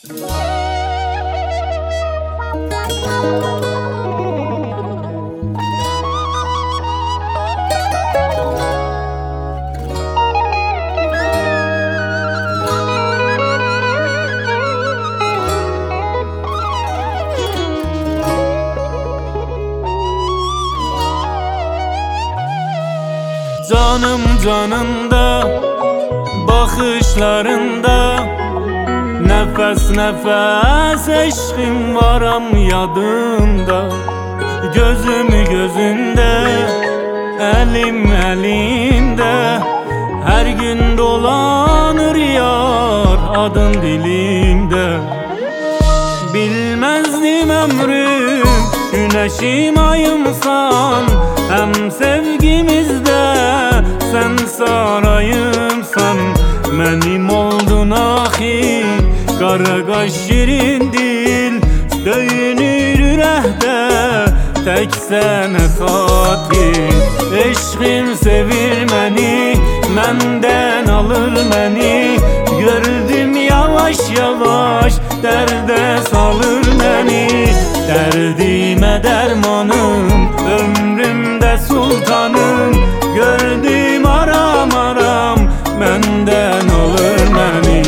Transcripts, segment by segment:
Canım canında, bakışlarında, nefes nefes eşkim varam yadında. Gözüm gözünde, elim elinde, her gün dolanır yar adın dilimde. Bilmezdim ömrüm, güneşim ayımsan, hem sevgimizde sen sarayımsan. Benim oldun ahi, kara kaş şirin dil, döyünür ürəkdə tek sene xatir. Eşqim sevir məni, məndən alır məni, gördüm yavaş yavaş dərdə salır məni. Dərdimə dərmanım, ömrümdə sultanım, gördüm aram aram məndən alır məni.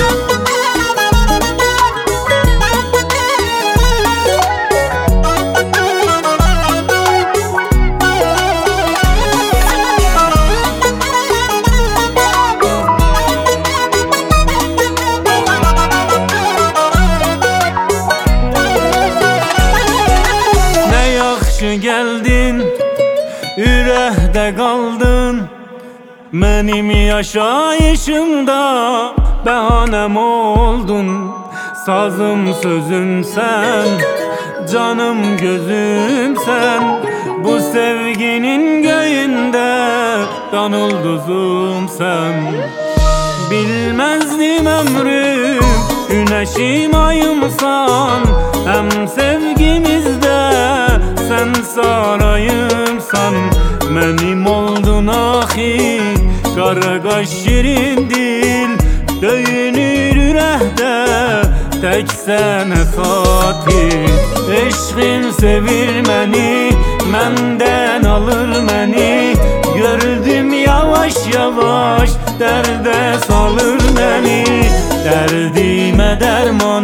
Geldin, ürəkdə qaldın, mənim yaşayışımda bəhanəm oldun. Sazım sözüm sən, canım gözüm sən, bu sevginin göyündə qan ulduzum sən. Bilmezdim ömrüm, güneşim ayımsan, hem sevgimizde sen sarayımsan. Benim oldun ahi, kara kaş şirin dil, döyünür ürəkdə tek sene xatir. Eşqim sevir məni, məndən alır məni, gördüm yavaş yavaş dərdə salır məni. Dərdimə dərman